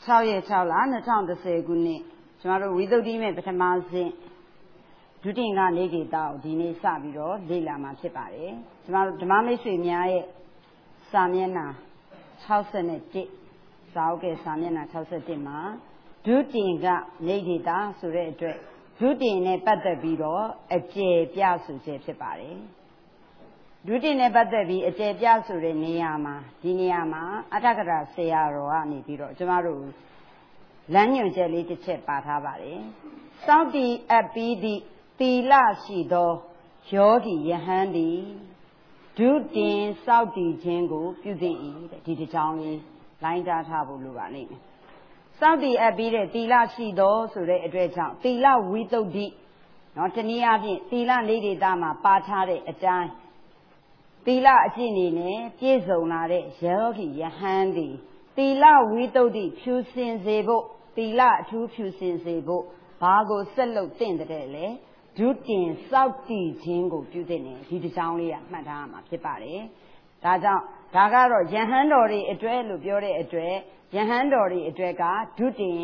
6ရက်6လ2010ခုနှစ်ကျွန်တော်တို့ဝိသုဒ္ဓိမဲ့ပထမစဉ်ဒုတိယကနေဒေတာကိုဒီနေ့စပြီးတော့လေ့လာမှာဖြစ်ပါတယ်ကျွန်တော်တို့ဓမ္မမိတ်ဆွေများရဲ့စာမျက်နှာ61စာအုပ်ကစာမျက်နှာ61မှာဒုတိယကနေဒေတာဆိုတဲ့အတွက်ဒုတိယနဲ့ပတ်သက်ပြီးတော့အကျယ်ပြဆိုခြင်းဖြစ်ပါတယ်ဒုတိယနဲ့ပတ်သက်ပြီးအကျယ်ပြဆိုတဲ့နေရာမှာဒီနေရာမှာအဋ္ဌကရာဆရာတော်ကနေပြီးတော့ကျမတို့လမ်းညွှန်ချက်လေးတစ်ချက်ပါထားပါတယ်စောင့်တည်အပ်ပြီးသည့်သီလရှိသောယောဂီယဟန်သည်ဒုတိယစောင့်တည်ခြင်းကိုပြုသင့်၏တဲ့ဒီတစ်ကြောင်းလေးလိုင်းကြားထားဖို့လိုပါလိမ့်မယ်စောင့်တည်အပ်ပြီးတဲ့သီလရှိသောဆိုတဲ့အတွက်ကြောင့်သီလဝိသုဒ္ဓိနော်တနည်းအားဖြင့်သီလနေဒေတာမှာပါထားတဲ့အတိုင်းသီလအကျင့်နေနဲ့ပြည့်စုံလာတဲ့ယောဂီယဟန်သည်သီလဝိသုဒ္ဓိဖြူစင်စေဖို့သီလအထူးဖြူစင်စေဖို့ဘာကိုဆက်လုပ်သင့်တဲ့လဲဒုတင်စောက်တည်ခြင်းကိုပြုသင့်တယ်ဒီတစ်ကြောင်းလေးကမှတ်ထားရမှာဖြစ်ပါတယ်ဒါကြောင့်ဒါကတော့ယဟန်တော်တွေအတွက်လို့ပြောတဲ့အတွက်ယဟန်တော်တွေအတွက်ကဒုတင်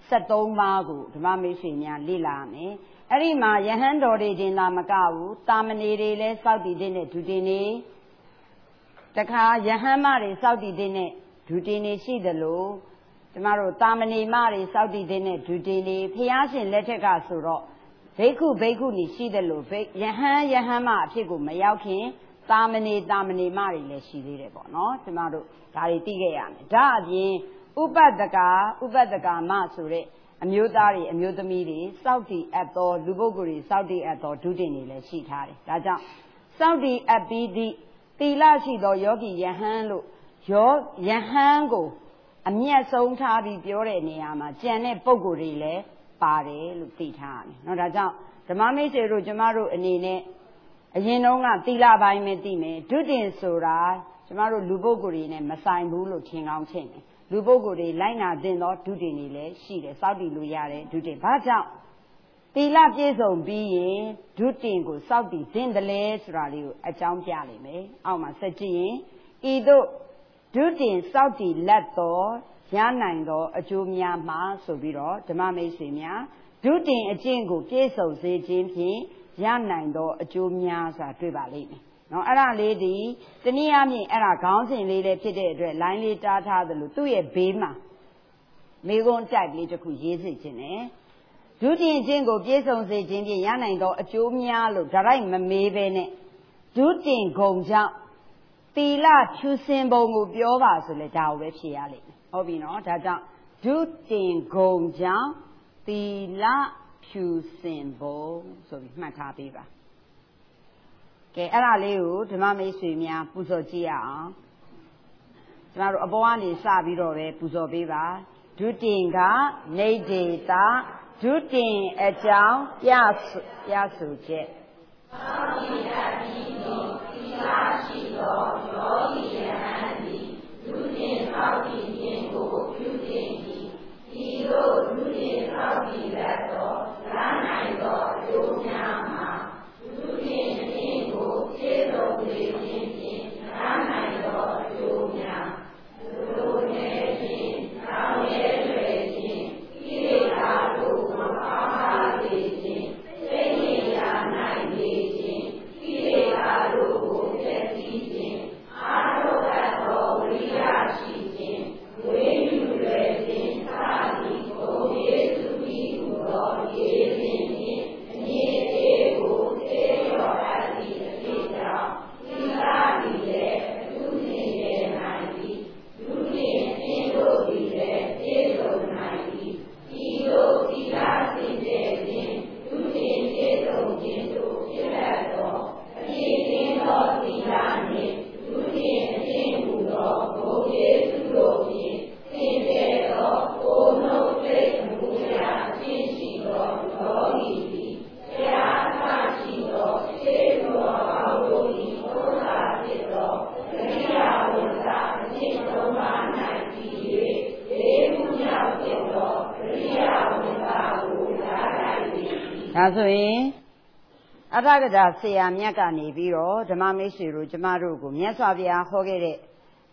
73ပါးကိုဓမ္မမိတ်ဆွေများလေ့လာရမယ်အဲ့ဒီမှာယဟန်တော်တွေတင်သာမကဘူးတာမဏေတွေလည်းစောက်တည်တဲ့ဒုတင်နေတခါယဟန်မတွေစောက်တည်တဲ့ဒုတင်နေရှိသလိုကျမတို့တာမဏေမတွေစောက်တည်တဲ့ဒုတင်နေဖျားရှင်လက်ထက်ကဆိုတော့ဘိက္ခုဘိက္ခုနီရှိသလိုယဟန်မအဖြစ်ကိုမရောက်ခင်တာမဏေမတွေလည်းရှိသေးတယ်ပေါ့နော်ကျမတို့ဒါတွေသိခဲ့ရမယ်ဒါအပြင်ဥပဒကာမဆိုတဲ့အမျိုးသားတွေအမျိုးသမီးတွေစောက်တည်အပ်သောလူပုဂ္ဂိုလ်တွေစောက်တည်အပ်သောဒုတင်တွေလည်းရှိထားတယ်ဒါကြောင့်စောက်တည်အပ်ပြီးသည့်သီလရှိသောယောဂီယဟန်လို့ယဟန်ကိုအမျက်ဆုံးထားပြီးပြောတဲ့နေရာမှာကြံတဲ့ပုဂ္ဂိုလ်တွေလည်းပါတယ်လို့သိထားရတယ်เนาะဒါကြောင့်ဓမ္မမိတ်ဆွေတို့ကျမတို့အနေနဲ့အရင်တုန်းကသီလပိုင်းပဲသိမယ်ဒုတင်ဆိုတာကျမတို့လူပုဂ္ဂိုလ်တွေနဲ့မဆိုင်ဘူးလို့ထင်ကောင်းထင်တယ်လူပုဂ္ဂိုလ်တွေလိုက်နာသင့်သောဒုတင်တွေလည်းရှိတယ်စောင့်တည်လို့ရတယ်ဒုတင်ဘာကြောင့်သီလပြည့်စုံပြီးရင်ဒုတင်ကိုစောင့်တည်သင့်တယ်လဲဆိုတာလေးကိုအကြောင်းပြလိမ့်မယ်အောက်မှာဆက်ကြည့်ရင်ဤသို့ဒုတင်စောင့်တည်လက်တော်ရနိုင်သောအကျိုးများမှာဆိုပြီးတော့ဓမ္မမိတ်ဆွေများဒုတင်အကျင့်ကိုပြည့်စုံစေခြင်းဖြင့်ရနိုင်သောအကျိုးများဆိုတာတွေ့ပါလိမ့်မယ်နော်အဲ့ဒါလေးဒီတနည်းအားဖြင့်အဲ့ဒါခေါင်းစဉ်လေးလည်းဖြစ်တဲ့အတွက်လိုင်းလေးတားထားသလိုသူ့ရဲ့ဘေးမှာမိကုံးတိုက်လေးတစ်ခုရေးစေခြင်းနဲ့ဒုတင်အကျင့်ကိုပြည့်စုံစေခြင်းဖြင့်ရနိုင်သောအကျိုးများလို့ဒါရိုက်မမေးပဲနဲ့ဒုတင်ဂုံကြောင့်သီလဖြူစင်ပုံကိုပြောပါဆိုလဲဒါကိုပဲဖြေရလိမ့်မယ်ဟုတ်ပြီနော်ဒါကြောင့်ဒုတင်ဂုံကြောင့်သီလဖြူစင်ပုံဆိုပြီးမှတ်ထားပေးပါကဲအဲ့ဒါလေးကိုဓမ္မမိတ်ဆွေများပူဇော်ကြည့်ရအောင်ကျမတို့အပေါ်ကနေစပြီးတော့ပဲပူဇော်ပေးပါဒုတင်ကနေဒေတာဒုတင်အကြောင်းပြဆိုချက်သောတိယတိတိသီလရှိသောယောဂီယဟန်သည်ဒုတင်သောတိခြင်းကိုပြုသင့်၏ဤသို့ဒုတင်သောတိလက်သောရနိုင်သောအကျိုးများမှာဒုတင်အခြင်းကိုပြည့်စုံစေခြင်းဖြင့်ရနိုင်သောအကျိုးများလူနေခြင်းကောင်းရဲွယ်ခြင်းကိလေသာတို့မပါပါစေခြင်းစိတ်ဉာဏ်နိုင်စေခြင်းကိလေသာတို့ကိုဖျက်ဆီးခြင်းအာရုံသောဝိရိယရှိခြင်းဝိယူရွယ်ခြင်းသာသည်ကိုယေစု၏ဟူသောယေခြင်းဖြင့်အငြိအေးကိုသေရောအပ်သည့်အဖြစ်ကြောင့်သီလသည်လည်းအထူးရှင်ရဲ့နိုင်သည်ဒုတိယအင်းတို့သည်လည်းပြည့်စုံနိုင်သည်ဤသို့သီလစင်ကြယ်ခြင်းဒုတိယပြည့်စုံခြင်းတို့ဖြစ်ရသောအပြည့်အင်းသောသီလနှင့်ဒုတိယအင်းဟူသောဘုရားစုတို့ဖြင့်သင်ကြယ်သောကိုယ်နှုတ်စိတ်မူရာအချင်းရှိသောယောဂီသည်ဆရာအမရှိသောရှေးသောအောက်တို့၏ဘုရားဖြစ်သောအရိယဝိသအချင်းသုံးပါး၌ကြည်၍ဒေမှုမြောက်ဖြစ်သောအရိယဝိသကိုရလိုက်သည်ဒါဆိုရင်အဋ္ဌကထာဆရာမြတ်ကနေပြီးတော့ဓမ္မမိတ်ဆွေတို့ကျမတို့ကိုမြတ်စွာဘုရားဟောခဲ့တဲ့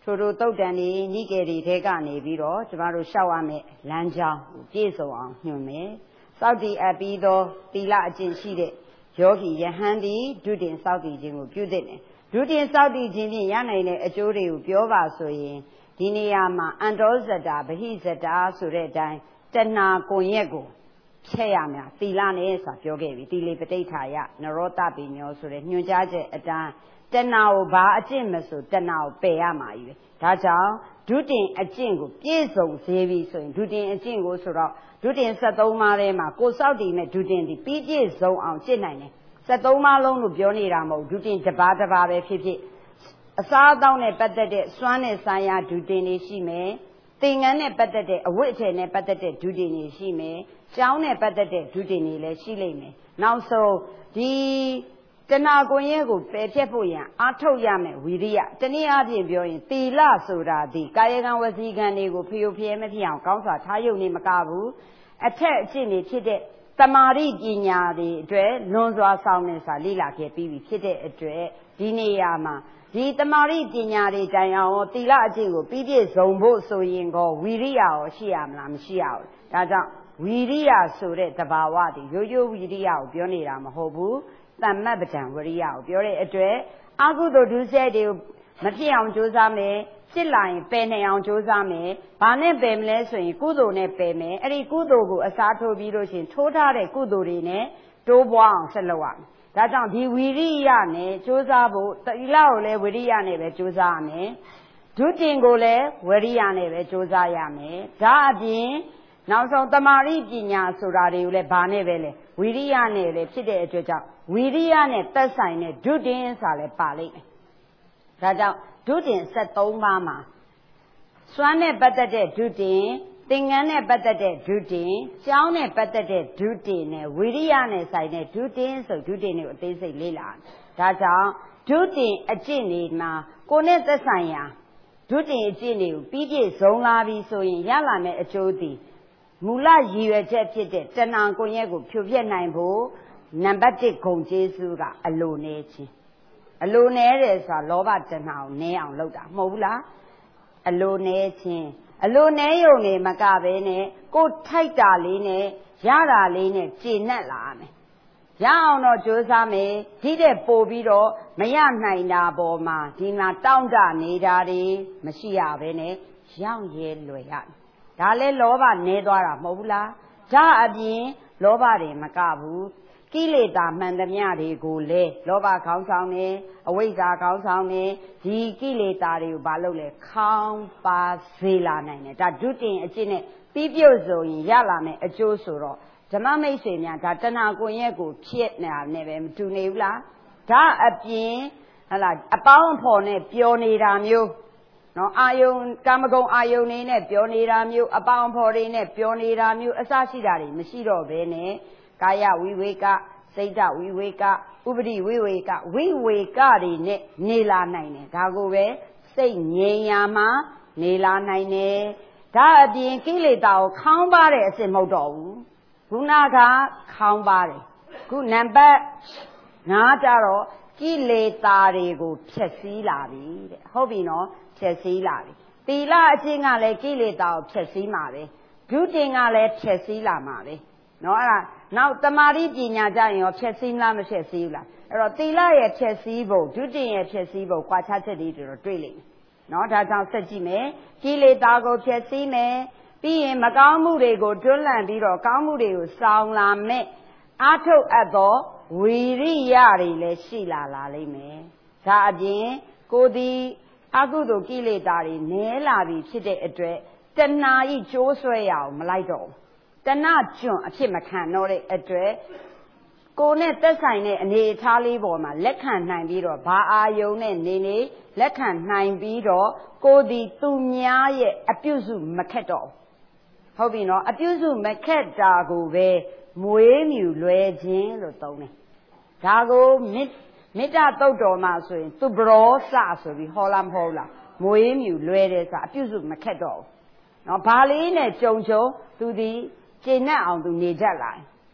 ထိုတို့တုတ်တန်ဒီနိကေတွေထဲကနေပြီးတော့ကျမတို့ရှောက်ရမယ်လမ်းကြောင်းပြည့်စုံအောင်ညွှန်မယ်စောင့်တည်အပ်ပြီးသောသီလအကျင့်ရှိတဲ့ယောဂီယဟန်သည်ဒုတင်စောင့်တည်ခြင်းကိုပြုသင့်တယ်ဒုတင်စောင့်တည်ခြင်းဖြင့်ရနိုင်တဲ့အကျိုးတွေကိုပြောပါဆိုရင်ဒီနေရာမှာအန္တောဇတာဗဟိဇတာဆိုတဲ့အတိုင်းတဏှာကွန်ရက်ကိုဖျက်ရမယ်သီလနဲ့ဆိုတာပြောခဲ့ပြီသီလေပဋိဌာယနရောတပိညောဆိုတဲ့ညွှန်ကြားချက်အတိုင်းတဏှာကိုဘာအကျင့်မဆိုတဏှာကိုပယ်ရမှာကြီးပဲဒါကြောင့်ဒုတင်အကျင့်ကိုပြည့်စုံစေပြီဆိုရင်ဒုတင်အကျင့်ကိုဆိုတော့ဒုတင်73ပါးထဲမှာကိုစောက်တည်မဲ့ဒုတင်ဒီပြည့်စုံအောင်ကျင့်နိုင်တယ်73ပါးလုံးလို့ပြောနေတာမဟုတ်ဒုတင်တစ်ပါးတစ်ပါးပဲဖြစ်ဖြစ်အစားအသောက်နဲ့ပတ်သက်တဲ့စွမ်းနဲ့ဆိုင်ရာဒုတင်တွေရှိမယ်သင်္ကန်းနဲ့ပတ်သက်တဲ့အဝတ်အထည်နဲ့ပတ်သက်တဲ့ဒုတင်တွေရှိမယ်ကျောင်းနဲ့ပတ်သက်တဲ့ဒုတင်တွေလည်းရှိလိမ့်မယ်နောက်ဆုံးဒီတဏှာကွန်ရက်ကိုပယ်ဖြတ်ဖို့ရန်အားထုတ်ရမယ်ဝီရိယတနည်းအားဖြင့်ပြောရင်သီလဆိုတာဒီကာယကံဝစီကံတွေကိုဖျို့ဖျဲမဖြစ်အောင်ကောင်းစွာထားရုံနဲ့မကဘူးအထက်အကျင့်တွေဖြစ်တဲ့တမာရိပညာတွေအတွက်လွန်စွာဆောင်နေစာလေ့လာခဲ့ပြီးပြီဖြစ်တဲ့အတွက်ဒီနေရာမှာဒီတမာရိပညာတွေတိုင်အောင်သီလအကျင့်ကိုပြည့်စုံဖို့ဆိုရင်ကောဝီရိယရောရှိရမလားမရှိရဘူးဒါကြောင့်ဝီရိယဆိုတဲ့သဘာဝတွေရိုးရိုးဝီရိယကိုပြောနေတာမဟုတ်ဘူးတမ္မပဒံဝရိယကိုပြောတဲ့အတွက်အကုသိုလ်ဒုစရိုက်တွေကိုမဖြစ်အောင်ကြိုးစားမယ်ဖြစ်လာရင်ပယ်နိုင်အောင်ကြိုးစားမယ်ဘာနဲ့ပယ်မလဲဆိုရင်ကုသိုလ်နဲ့ပယ်မယ်အဲ့ဒီကုသိုလ်ကိုအစားထိုးပြီးလို့ရှိရင်ထိုးထားတဲ့ကုသိုလ်တွေနဲ့တိုးပွားအောင်ဆက်လုပ်ရမယ်ဒါကြောင့်ဒီဝီရိယနဲ့ကြိုးစားဖို့သီလကိုလည်းဝီရိယနဲ့ပဲကြိုးစားရမယ်ဒုတင်ကိုလည်းဝီရိယနဲ့ပဲကြိုးစားရမယ်ဒါအပြင်နောက်ဆုံးတမာရိပညာဆိုတာတွေကိုလည်းဘာနဲ့ပဲလဲဝီရိယနဲ့လည်းဖြစ်တဲ့အတွက်ကြောင့်ဝီရိယနဲ့သက်ဆိုင်တဲ့ဒုတင်ဆိုတာလည်းပါလိမ့်မယ်ဒါကြောင့်ဒုတင်73ပါးမှာစွမ်းနဲ့ပတ်သက်တဲ့ဒုတင်သင်္ကန်းနဲ့ပတ်သက်တဲ့ဒုတင်ကျောင်းနဲ့ပတ်သက်တဲ့ဒုတင်နဲ့ဝီရိယနဲ့ဆိုင်တဲ့ဒုတင်ဆိုဒုတင်တွေကိုအသေးစိတ်လေ့လာဒါကြောင့်ဒုတင်အကျင့်တွေမှာကိုယ်နဲ့သက်ဆိုင်ရာဒုတင်အကျင့်တွေကိုပြည့်စုံလာပြီဆိုရင်ရလာမယ့်အကျိုးသည်မူလရည်ရွယ်ချက်ဖြစ်တဲ့တဏှာကွန်ရက်ကိုဖြိုဖျက်နိုင်ဖို့နံပါတ်1ဂုဏ်ကျေးဇူးကအလိုနည်းခြင်းအလိုနည်းတယ်ဆိုတာလောဘတဏှာကိုနည်းအောင်လုပ်တာမဟုတ်ဘူးလားအလိုနည်းခြင်းအလိုနည်းယုံနေမကပဲနဲ့ကိုထိုက်တာလေးနဲ့ရတာလေးနဲ့ကျေနပ်လာရမယ်ရအောင်တော့ကြိုးစားမယ်ဒီတဲ့ပို့ပြီးတော့မရနိုင်တာပေါ်မှာဒီမှာတောင့်တနေတာတွေမရှိရပဲနဲ့ရောင့်ရဲလွယ်ရတယ်ဒါလဲလောဘနည်းသွားတာမဟုတ်ဘူးလားဒါအပြင်လောဘတွေမကဘူးကိလေသာမှန်သမျှတွေကိုလေလောဘခေါင်းဆောင်နေအဝိဇ္ဇာခေါင်းဆောင်နေဒီကိလေသာတွေကိုဘာလုပ်လဲခေါင်းပါစေလာနိုင်တယ်ဒါဒုတင်အကျင့်နဲ့ပြီးပြုတ်ဆိုရင်ရလာမယ်အကျိုးဆိုတော့ဓမ္မမိတ်ဆွေများဒါတဏှာကွန်ရက်ကိုဖြစ်နေတာနဲ့ပဲမတူနေဘူးလားဒါအပြင်ဟလာအပေါင်းအဖော်နဲ့ပျော်နေတာမျိုးနော်အာယုံကာမဂုဏ်အာယုံနေနဲ့ပျော်နေတာမျိုးအပေါင်းအဖော်တွေနဲ့ပျော်နေတာမျိုးအစရှိတာတွေမရှိတော့ဘဲနဲ့ကာယဝိဝေကစိတ်တဝိဝေကဥပတိဝိဝေကဝိဝေကတွေနဲ့နေလာနိုင်တယ်ဒါကိုပဲစိတ်ငြိမ်ရာမှာနေလာနိုင်တယ်ဒါအပြင်ကိလေသာကိုခေါင်းပါတဲ့အစစ်မဟုတ်တော့ဘူးခုနကခေါင်းပါတယ်ခုနံပါတ်5ကြတော့ကိလေသာတွေကိုဖျက်ဆီးလာပြီတဲ့ဟုတ်ပြီနော်ဖျက်ဆီးလာပြီသီလအကျင့်ကလည်းကိလေသာကိုဖျက်ဆီးမှာပဲဒုတင်ကလည်းဖျက်ဆီးလာမှာပဲနော်အဲ့ဒါနောက်တမာရိပညာကြရင်ရောဖျက်ဆီးမလားမဖျက်ဆီးဘူးလားအဲ့တော့သီလရဲ့ဖျက်ဆီးဖို့ဒုတင်ရဲ့ဖျက်ဆီးဖို့ကွာခြားချက်တွေတော့တွေ့လိမ့်မယ်နော်ဒါကြောင့်ဆက်ကြည့်မယ်ကိလေသာကိုဖျက်ဆီးမယ်ပြီးရင်မကောင်းမှုတွေကိုတွန်းလှန်ပြီးတော့ကောင်းမှုတွေကိုဆောင်လာမဲ့အာထုတ်အပ်သောဝီရိယတွေလည်းရှိလာလိမ့်မယ်ဒါအပြင်ကိုသည်အကုသိုလ်ကိလေသာတွေနည်းလာပြီဖြစ်တဲ့အတွက်တဏှာဤကျိုးဆွဲရအောင်မလိုက်တော့ဘူးတဏှကျွန်းအဖြစ်မခံတော့တဲ့အတွက်ကိုယ်နဲ့သက်ဆိုင်တဲ့အနေအထားလေးပေါ်မှာလက်ခံနိုင်ပြီးတော့ဘာအာယုံနဲ့နေလက်ခံနိုင်ပြီးတော့ကိုယ်ဒီသူများရဲ့အပြုစုမခက်တော့ဟုတ်ပြီနော်အပြုစုမခက်တာကိုပဲမွေးမြူလွယ်ခြင်းလို့သုံးတယ်ဒါကိုမေတ္တာသုတ်တော်မှာဆိုရင်သူဘရောစဆိုပြီးဟောလားမဟုတ်လားမွေးမြူလွယ်တယ်ဆိုတာအပြုစုမခက်တော့ဘူးနော်ဘာလေးနဲ့ကြုံသူဒီကျေနပ်အောင်သူနေကြလာတယ်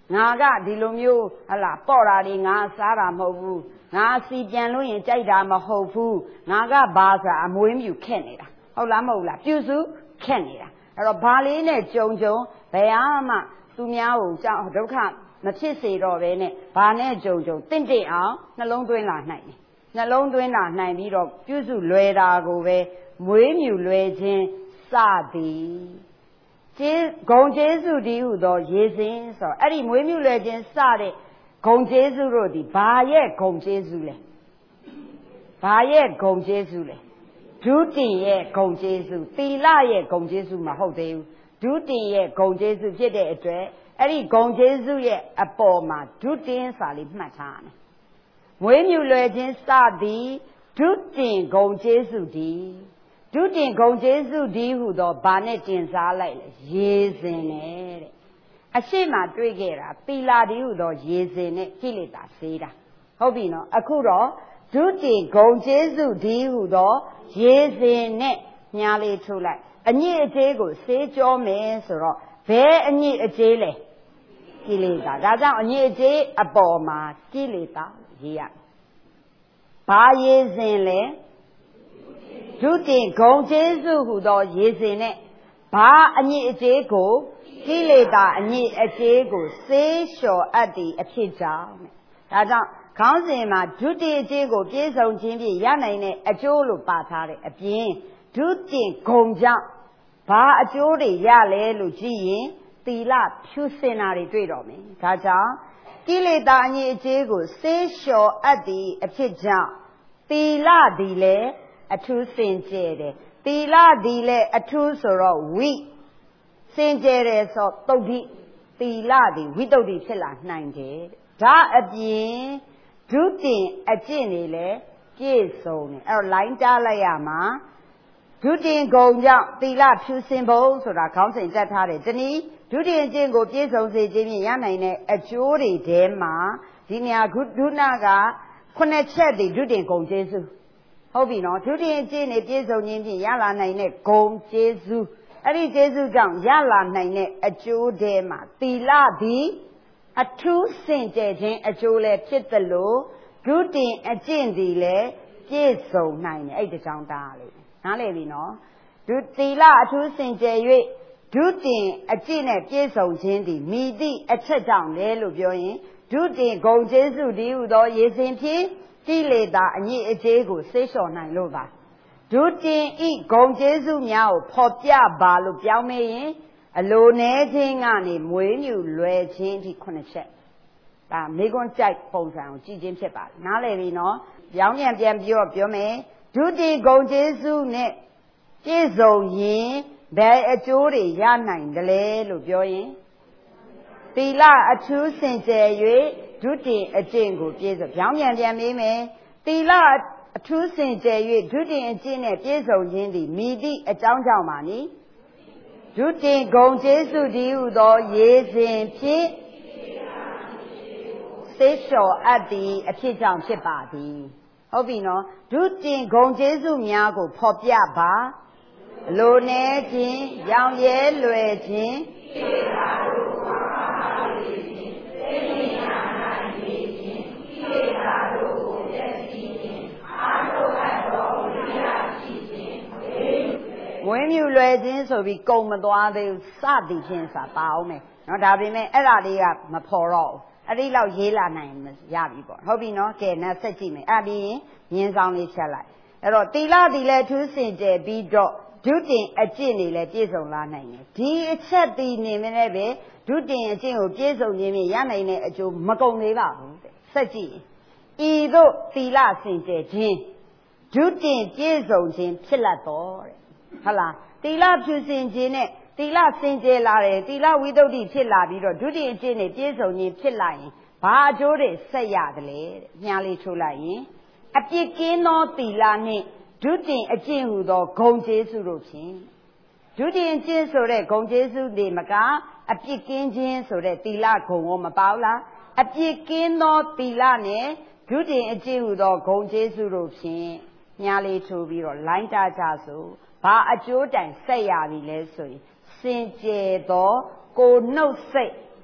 Naga Dilomio, Allah, Porari, Sara Movu, Nasi Piano in Jaida Mahofu, Naga Baza, and Wim you Canada. Olamola, Pusu, Canada. Baline, Jojo, Bayama, Sumiao, Doka, Matisse or Vene, Bane Jojo, Tinte out, Nalong doing last night. Nalong doing last night, Pusu, Lueda, Gove, Wim you Luedin, Sadi. Gong Jesu di Udo, Yesin, so Eddie Wimu legend started Gong Jesu Rodi, Baye Gong Jesule. Baye Gong Jesule. Duty ye Gong Jesu, Tila ye Gong Jesu Mahode, Duty ye Gong Jesu Jede Edre, Eddie Gong Jesu ye a Boma, Duty and Sally Matan. When you legend started, Duty Gong Jesu di. Duty Gong Jesu di Udo, Banet in Zala, Yesin. A shema trigera, Pila di Udo, Yesin, Kilita, Seda. Hobino, Akuro, Duty Gong Jesu di Udo, Yesin, Nyali Tula. A near Jago, say Joe Mesoro, Bear a near a jale. Kilita, Gaza, a near J, a Boma, Kilita, here. Pa Yesin. Duty Gong Jesu who do Yesin, Ba a near Jago, Kileda a near a Jago, say sure at the a pizza. That's Councilma, Duty Jago, Jason Jimmy, Yanane, a Jolo Batari, a Bien, Duty Gongja, Ba a Joli, Yale, Luigi, Tila, Pusinari, Dreadomi. That's Kileda a near Jago, say sure at the a pizza. Tila dile. A true sincere. Tila dile a true sorrow we. Sincere so todi. Tila di widodi pilla 90. Da a bien. Duty a genile. Jason. Our line dalayama. Duty go down. Tila two symbols or a council in that had it. Duty and jingle Jason say Jimmy Yanine a jury dema. Dinia good dunaga. Connected the duty go Jesus. Hobino, Tudy and Jenny Jesu Nini Yala Nine, Gong Jesu. Ari Jesu down, Yala Nine, a Jew dema. Tila di, a true saint agent, a Jule Chitalo, Duty a Jindile, Jesu Nine, 8 sound darling. Nalevino. Tila a true saint Jay, Duty a Jine Jesu Jindi, Midi a chet down, Lelubioin, Duty Gong Jesu di Udo Yesin. Kileda and ye a jago, say so nine lova. Duty eat Gong Jesu meow, Popia Balu Piaume, a low netting on him when you lay change connection. Megon Jack Pong sound, Jim Shepa. Now let me know, Young and Biambio of Biome, Duty Gong Jesu net, Jesu yin, bear a jury, yan nine, the lay, Lubioin. Tila a true sincere. Duty a jingle, Jesus, young and Yamime, Tila a true sincere, Duty and Jine, Jesus in the midi a down money. Duty Gong Jesu di Udo, yes in Pi, say so at the a pigeon shipati. Hobino, Duty Gong Jesu Miago, Popia Ba, Lone Jin, Young Ye Lue Jin. When you read in, so we go Madua, Sadi Jinsa, Baume, not having me, Eladia, Maporo, a little Yela name, Yabibo. Hobino, Kena, Setime, Abby, Yens only shall I. Tila dile to Saint Bido, Duty a Jenny, let Jason la name. D except the name and Ebe, Duty a Jin of Jason, Yami, Yamane, a Joe Magoneva, Seti. Edo Tila Saint Jin, Duty Jason Jin, Pilator. Hala, Tila Pusin Jine, Tila Saint Jelare, Tila widow di Pilla, Duty and Jenny, Jason in Pillain, Pa Jode, say Yadle, Nyali Chulain. A pikin no Tila ne, Duty a Jin who do Gong Jesu Rupin. Duty and Jin so that Gong Jesu de Maga, a pikin Jin so that Tila Gong Paula, a pikin no Tila ne, Duty a Jin who do Gong Jesu Rupin, Nyali Chubiro, Lanta Jasu. Pa a Jordan say Yavi Leslie, Saint Jedo, go no say,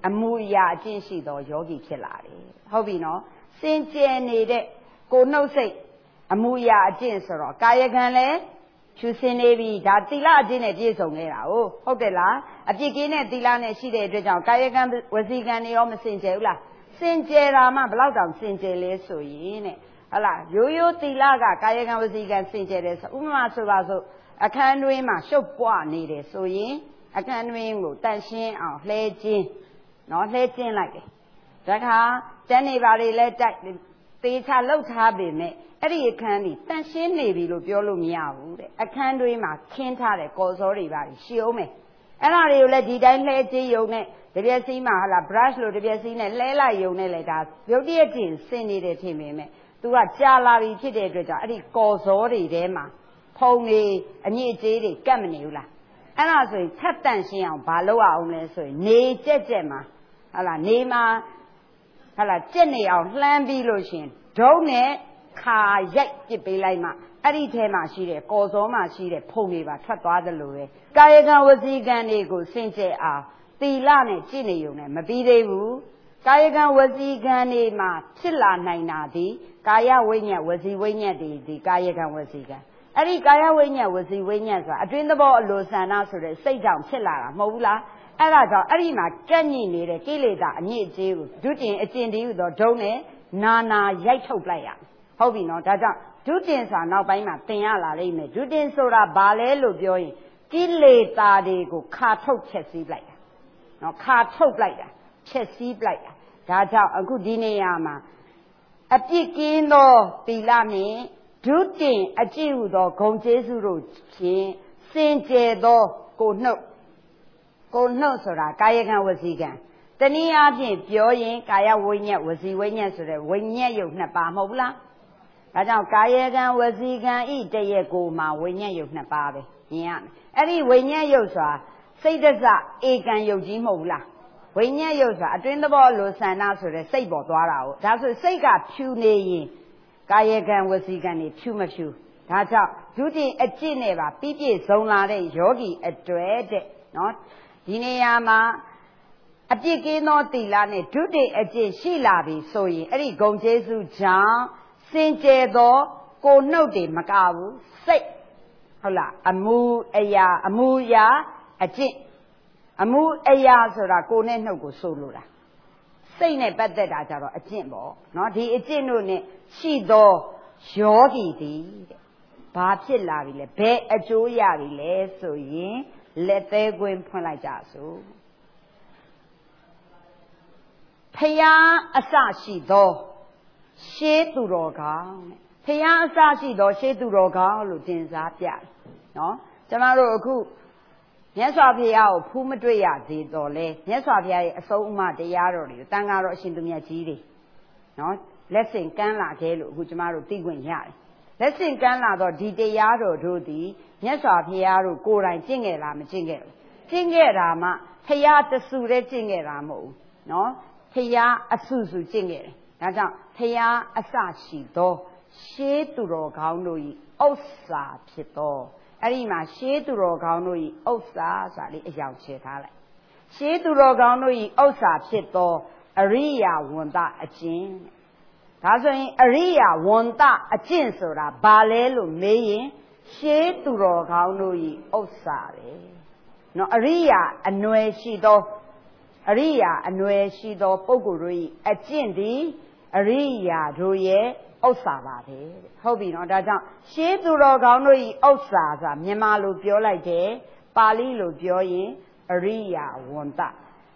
အမူအရာအကျင့်ရှိသောယောဂီဖြစ်လာတယ်ဟုတ်ပြီနော်စင်ကြယ်နေတဲ့ကိုနှုတ်စိတ်အမူအရာအကျင့်ဆိုတော့ကာယကံလည်းဖြူစင်နေပြီဒါသီလအကျင့်နဲ့ပြည့်စုံနေတာဟုတ်တယ်လားအပြစ်ကင်းတဲ့သီလနဲ့ရှိတဲ့အတွက်ကြောင့်ကာယကံဝစီကံတွေရောမစင်ကြယ်ဘူးလားစင်ကြယ်တာမှဘလောက်တောင်စင်ကြယ်လဲဆိုရင်တဲ့ဟုတ်လားရိုးရိုးသီလကကာယကံဝစီကံစင်ကြယ်တယ်ဆိုဥပမာဆိုပါစို့အခန်းတွင်းမှာရှုပ်ပွားနေတယ်ဆိုရင်အခန်းတွင်းကိုတန့်ရှင်းအောင်လှဲခြင်းနော်လှဲခြင်းလိုက်တယ်ဒါခါတန်းနေပါလေလဲတိုက်သေချာလှုပ်ထားပေမဲ့အဲ့ဒီအခန်းကြီးတန့်ရှင်းနေပြီလို့ပြောလို့မရဘူးတဲ့အခန်းတွင်းမှာခင်းထားတဲ့ကော်စောတွေပါရှိအောင်မယ်အဲ့ဒါတွေကိုလည်းဒီတိုင်းလှဲခြင်းယုံနဲ့တပြက်စီးမှာဟာလား brush လို့တပြက်စီးနဲ့လှဲလိုက်ယုံနဲ့လေဒါရုပ်တရက်ချင်းဆင်းနေတဲ့ထင်ပေမဲ့သူကကြာလာပြီဖြစ်တဲ့အတွက်ကြောင့်အဲ့ဒီကော်စောတွေထဲမှာဖုံတွေအညစ်အကြေးတွေကပ်မနေဘူးလားအဲ့ဒါဆိုရင်ထပ်တန့်ရှင်းအောင်ဘာလုပ်ရအောင်လဲဆိုရင်နေကြက်မှာဟာလားနေမှာဟာလားကြက်နေအောင်လှမ်းပြီးလို့ရှင်ဒုံးနဲ့ခါရိုက်ပစ်ပေးလိုက်မှအဲ့ဒီထဲမှာရှိတဲ့ကော်စောမှာရှိတဲ့ဖုံတွေပါထွက်သွားသလိုပဲကာယကံဝစီကံတွေကိုစင်ကြယ်အောင်သီလနဲ့ကြည်နေုံနဲ့မပြီးသေးဘူးကာယကံဝစီကံတွေမှာဖြစ်လာနိုင်တာဒီကာယဝိညာဉ်ဝစီဝိညာဉ်တွေဒီကာယကံဝစီကံအဲ့ဒီကာယဝိညာဉ်ဝစီဝိညာဉ်ဆိုတာအတွင်းသဘောအလိုဆန္ဒဆိုတဲ့စိတ်ကြောင့်ဖြစ်လာတာမဟုတ်ဘူးလားအဲ့ဒါကြောင့်အဲ့ဒီမှာကန့်ညိနေတဲ့ကိလေသာအညစ်အကြေးကိုဒုတင်အကျင့်တည်းဟူသောဒုံနဲ့နာရိုက်ထုတ်လိုက်ရဟုတ်ပြီနော်ဒါကြောင့်ဒုတင်ဆိုတာနောက်ပိုင်းမှာသင်ရလာလိမ့်မယ်ဒုတင်ဆိုတာဘာလဲလို့ပြောရင်ကိလေသာတွေကိုခါထုတ်ဖြည့်ဆည်းလိုက်တာနော်ခါထုတ်လိုက်တာဖြည့်ဆည်းလိုက်တာဒါကြောင့်အခုဒီနေရာမှာအပြစ်ကင်းသောသီလနှင့်ဒုတင်အကျင့်ဟူသောဂုဏ်ကျေးဇူးတို့ဖြင့်စင်ကြယ်သောကိုနှုတ်ဆိုတာကာယကံဝစီကံတနည်းအားဖြင့်ပြောရင်ကာယဝိညာဉ်ဝစီဝိညာဉ်ဆိုတဲ့ဝိညာဉ်ယုတ်နှစ်ပါးမဟုတ်ဘူးလားဒါကြောင့်ကာယကံဝစီကံဤတရက်ကိုမှာဝိညာဉ်ယုတ်နှစ်ပါးပဲမြင်ရမယ်အဲ့ဒီဝိညာဉ်ယုတ်ဆိုတာစိတ်တစဧကံယုတ်ကြီးမဟုတ်ဘူးလားဝိညာဉ်ယုတ်ဆိုတာအတွင်းသဘောလိုဆန္ဒဆိုတဲ့စိတ်ပေါ်သွားတာဟုတ်ဒါဆိုစိတ်ကဖြူနေရင်ကာယကံဝစီကံတွေဖြူမဖြူဒါကြောင့်ဒုတိယအကျင့်နဲ့ပါပြည့်ပြည့်စုံလာတဲ့ယောဂီအတွက်တဲ့နော်ဒီနေရာမှာအပြစ်ကင်းသောသီလနဲ့ဒုတိယအကျင့်ရှိလာပြီဆိုရင်အဲ့ဒီဂုဏ်ကျေးဇူးကြောင့်စင်ကြယ်သောကိုနှုတ်တွေမကဘူးစိတ်ဟုတ်လားအမူအရာအကျင့်အမူအရာဆိုတာကိုနဲ့နှုတ်ကိုဆိုလိုတာစိတ်နဲ့ပတ်သက်တာကြတော့အကျင့်ပေါ့နော်ဒီအကျင့်တို့နဲ့ရှိသောယောဂီသည်တဲ့ဘာဖြစ်လာပြီလဲဘယ်အကျိုးရပြီလဲဆိုရင်လက်သေးကွင်းဖွင့်လိုက်ကြစို့ဖယားအစရှိသောရှေးသူတော်ကောင်းတဲ့ဖယားအစရှိသောရှေးသူတော်ကောင်းလို့တင်စားပြတယ်နော်ကျမတို့အခုမြတ်စွာဘုရားကိုဖူးမတွေ့ရသေးတော့လေမြတ်စွာဘုရားရဲ့အဆုံးအမတရားတော်တွေတန်ဃာတော်အရှင်သူမြတ်ကြီးတွေနော်လက်ဆင့်ကမ်းလာခဲ့လို့အခုကျမတို့သိခွင့်ရတယ်လက်ဆင့်ကမ်းလာတော့ဒီတရားတော်တို့သည်မြတ်စွာဘုရားတို့ကိုယ်တိုင်ကျင့်ခဲ့လားမကျင့်ခဲ့ဘူးကျင့်ခဲ့တာမှဘုရားတဆူတည်းကျင့်ခဲ့တာမဟုတ်ဘူးနော်ဘုရားအဆူဆူကျင့်ခဲ့တယ်ဒါကြောင့်ဘုရားအစရှိသောရှေးသူတော်ကောင်းတို့၏ဥစ္စာဖြစ်သောအဲ့ဒီမှာရှေးသူတော်ကောင်းတို့၏ဥစ္စာဆိုတာလေးအယောင်ချေထားလိုက်ရှေးသူတော်ကောင်းတို့၏ဥစ္စာဖြစ်သောအရိယာဝန္တအကျင့်ဒါဆိုရင်အရိယာဝန္တအကျင့်ဆိုတာဘာလဲလို့မေးရင်ရှေးသူတော်ကောင်းတို့၏ဥစ္စာပဲနော်အရိယာအနွယ်ရှိသောပုဂ္ဂိုလ်တို့၏အကျင့်သည်အရိယာတို့ရဲ့ဥစ္စာပါပဲဟုတ်ပြီနော်ဒါကြောင့်ရှေးသူတော်ကောင်းတို့၏ဥစ္စာဆိုတာမြန်မာလိုပြောလိုက်တယ်ပါဠိလိုပြောရင်အရိယာဝန္တ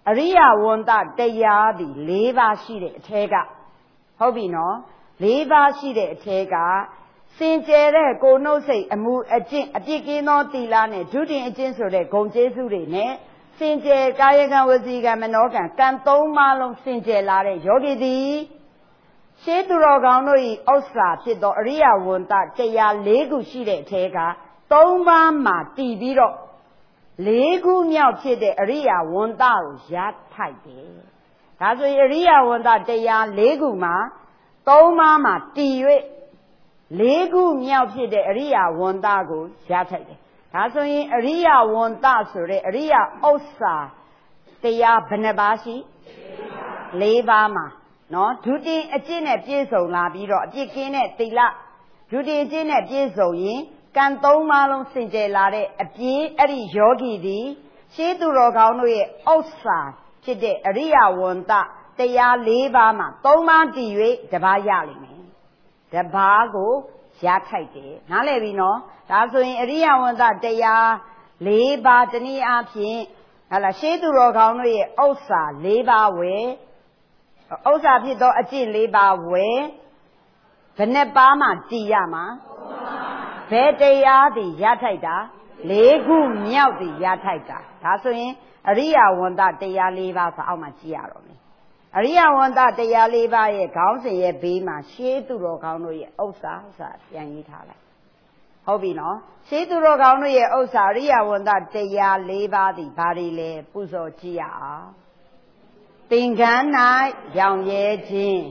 တရားသည်၄ပါးရှိတဲ့အထဲကဟုတ်ပြီနော်၄ပါးရှိတဲ့အထဲကစင်ကြယ်တဲ့ကိုနှုတ်စိတ်အမှုအကျင့်အပြစ်ကင်းသောသီလနဲ့ဒုတိယအကျင့်ဆိုတဲ့ဂုဏ်ကျေးဇူးတွေနဲ့စင်ကြယ်ကာယကံဝစီကံမနောကံကံ၃ပါးလုံးစင်ကြယ်လာတဲ့ယောဂီသည်ရှေးသူတော်ကောင်းတို့၏ဥစ္စာဖြစ်သောအရိယဝန္တတရား၄ခုရှိတဲ့အထဲက၃ပါးမှာတည်ပြီးတော့၄ခုမြောက်ဖြစ်တဲ့အရိယဝန္တကိုရထိုက်တယ်ဒါဆိုရင်အရိယဝန္တတရား၄ခုမှာ၃ပါးမှာတည်၍၄ခုမြောက်ဖြစ်တဲ့အရိယဝန္တကိုရထိုက်တယ်ဒါဆိုရင်အရိယဝန္တဆိုတဲ့အရိယဥစ္စာတရားဘယ်နှပါးရှိ၄ပါးမှာနော်ဒုတိယအကျင့်နဲ့ပြည့်စုံလာပြီးတော့အပြစ်ကင်းတဲ့သီလဒုတိယအကျင့်နဲ့ပြည့်စုံရင်ကံ၃ပါးလုံးစင်ကြယ်လာတဲ့အပြည့်အဲ့ဒီယောဂီသည်ရှေးသူတော်ကောင်းတို့ရဲ့ဥစ္စာဖြစ်တဲ့အရိယဝန္တတရား၄ပါးမှာ၃ပါးတည်၍တပါးရလိမ့်မယ်တပါးကိုရထိုက်တယ်နားလည်ပြီနော်ဒါဆိုရင်အရိယဝန္တတရား၄ပါးတနည်းအားဖြင့်ဟာလားရှေးသူတော်ကောင်းတို့ရဲ့ဥစ္စာ၄ပါးဝယ်ဥစ္စာဖြစ်သောအကျင့်၄ပါးဝယ်ဘယ်နှပါးမှတည်ရမှာဘယ်တရားသည်ရထိုက်တာ၄ခုမြောက်သည်ရထိုက်တာဒါဆိုရင်အရိယဝန္တတရား၄ပါးဆိုအောက်မှာကြည့်ရတော့မယ်အရိယဝန္တတရား၄ပါးရဲ့ခေါင်းစဉ်ရဲ့ဘေးမှာရှေးသူတော်ကောင်းတို့ရဲ့ဥစ္စာဆိုတာပြန်ရေးထားလိုက်ဟုတ်ပြီနော်ရှေးသူတော်ကောင်းတို့ရဲ့ဥစ္စာအရိယဝန္တတရား၄ပါးသည်ဘာတွေလဲပူဇော်ကြည့်ရအောင်သင်္ကန်း၌ရောင်ရဲခြင်း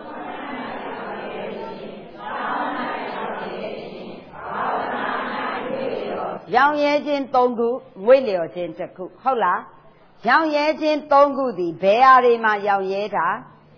ရောင်ရဲခြင်း၃ခုမွေ့လျော်ခြင်းတစ်ခုဟုတ်လားရောင်ရဲခြင်း၃ခုသည်ဘယ်ဟာတွေမှာရောင်ရဲတာ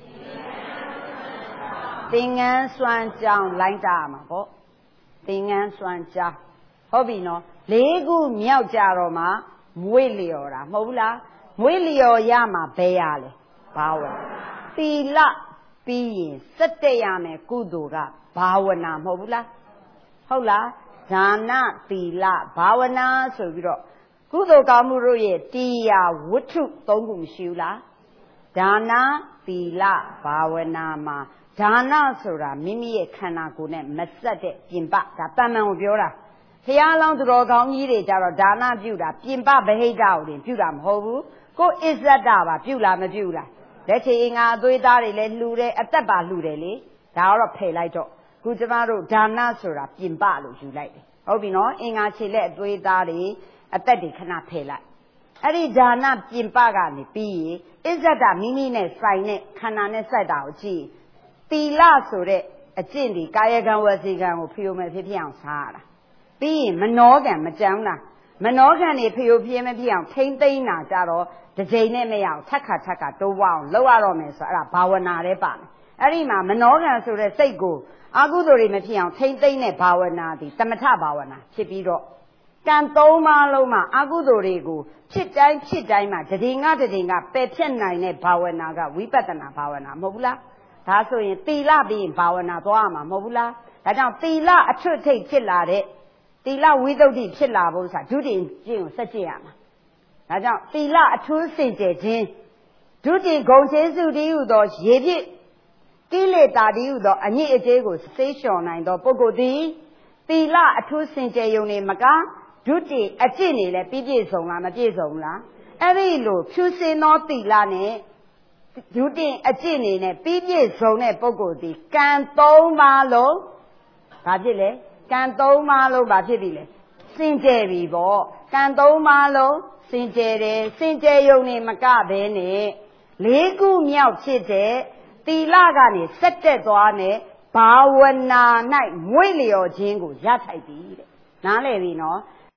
သင်္ကန်းစွမ်းကြောင်းလိုင်းတာမှာပေါ့သင်္ကန်းစွမ်းကြောင်းဟုတ်ပြီနော်၄ခုမြောက်ကြတော့မှမွေ့လျော်တာမဟုတ်ဘူးလားမွေ့လျော်ရမှာဘယ်ရလဲဘာဝနာသီလပြီးရင်စက်တက်ရမယ်ကုသိုလ်ကဘာဝနာမဟုတ်ဘူးလားဟုတ်လားဒါနသီလဘာဝနာဆိုပြီးတော့ကုသိုလ်ကောင်းမှုတို့ရဲ့တရားဝတ္ထု၃ခုမရှိဘူးလားဒါနသီလဘာဝနာမှာဒါနဆိုတာမိမိရဲ့ခန္ဓာကိုယ်နဲ့မဆက်တဲ့ပြင်ပဒါတန်မှန်ကိုပြောတာဘုရားလောင်းသူတော်ကောင်းကြီးတွေကြတော့ဒါနပြုတာပြင်ပဗဟိတကိုတင်ပြုတာမဟုတ်ဘူးကိုအစ္ဆဒပါပြုလားမပြုလားလက်ချေငါအသွေးသားတွေလည်းလှူတယ်အသက်ပါလှူတယ်လေဒါတော့ဖယ်လိုက်တော့ခုကျမတို့ဒါနဆိုတာပြင်ပလို့ယူလိုက်တယ်ဟုတ်ပြီနော်အင်္ဂါခြေလက်အသွေးသားတွေအသက်တွေခဏဖယ်လိုက်အဲ့ဒီဒါနပြင်ပကနေပြီးရင်အစ္ဆဒမိမိနဲ့ဆိုင်တဲ့ခန္ဓာနဲ့စိုက်တာကိုကြည့်သီလဆိုတဲ့အကျင့်ဒီကာယကံဝစီကံကိုဖျို့မဲ့ဖြစ်ဖြစ်အောင်စားရတာပြီးရင်မနောကံမကြမ်းလားမနောကံနေဖျို့ပြင်းမဖြစ်အောင်ထိမ့်သိမ့်တာကြတော့တစ်ချိန်နဲ့မရအောင်ထက်ခါတိုးဝအောင်လောက်ရတော့မယ်ဆိုအဲ့ဒါဘာဝနာတွေပါမယ်အဲ့ဒီမှာမနောကံဆိုတဲ့စိတ်ကိုအကုသိုလ်တွေမဖြစ်အောင်ထိမ့်သိမ့်တဲ့ဘာဝနာဒီတမထဘာဝနာဖြစ်ပြီးတော့ကံ၃ပါးလုံးမှာအကုသိုလ်တွေကိုဖြစ်တိုင်းမှာတည်ငါပယ်ဖြတ်နိုင်တဲ့ဘာဝနာကဝိပဿနာဘာဝနာမဟုတ်ဘူးလားဒါဆိုရင်သီလပြီးရင်ဘာဝနာသွားရမှာမဟုတ်ဘူးလားဒါကြောင့်သီလအထွတ်ထိပ်ဖြစ်လာတဲ့သီလဝိသုဒ္ဓိဖြစ်လာဖို့ဆိုတာဒုတိယကျင့်ကိုဆက်ကျင့်ရမှာဒါကြောင့်သီလအထူးစင်ကြယ်ခြင်းဒုတိယဂုံကျေးဇူးတည်းဟူသောရေပြည့်ကိလေသာတည်းဟူသောအညစ်အကြေးကိုဆေးလျှော်နိုင်သောပုဂ္ဂိုလ်သည်သီလအထူးစင်ကြယ်ယုံနေမကဒုတိယအကျင့်နေလဲပြည့်စုံလားမပြည့်စုံလားအဲ့ဒီလိုဖြူစင်သောသီလနဲ့ဒုတိယအကျင့်နေနဲ့ပြည့်စုံတဲ့ပုဂ္ဂိုလ်သည်ကံ၃ပါးလုံးဘာဖြစ်လဲကံ၃ပါးလုံးဘာဖြစ်ပြီလဲစင်ကြယ်ပြီပေါ့ကံ၃ပါးလုံးစင်ကြယ်တယ်စင်ကြယ်ယုံနေမကဘဲနဲ့၄ခုမြောက်ဖြစ်တဲ့သီလကနေဆက်တက်သွားတဲ့ဘာဝနာ၌မွေ့လျော်ခြင်းကိုရထိုက်ပြီတဲ့နားလည်ပြီနော်